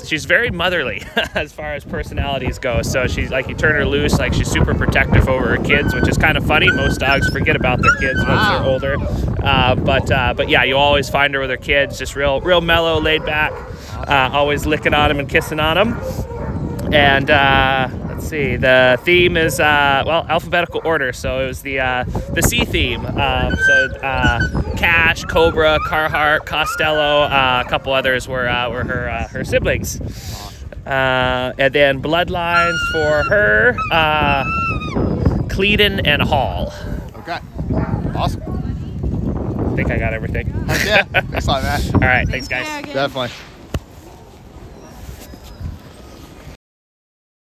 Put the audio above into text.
she's very motherly as far as personalities go. So she's like, you turn her loose, like she's super protective over her kids, which is kind of funny. Most dogs forget about their kids once they're older. But yeah, you always find her with her kids, just real mellow, laid back, always licking on them and kissing on them. And let's see, the theme is alphabetical order. So it was the C theme. Cash, Cobra, Carhartt, Costello, a couple others were her siblings. And then bloodlines for her, Cleedon and Hall. Okay, awesome. I think I got everything. Yeah, thanks a lot, Matt. All right, thanks guys. Definitely.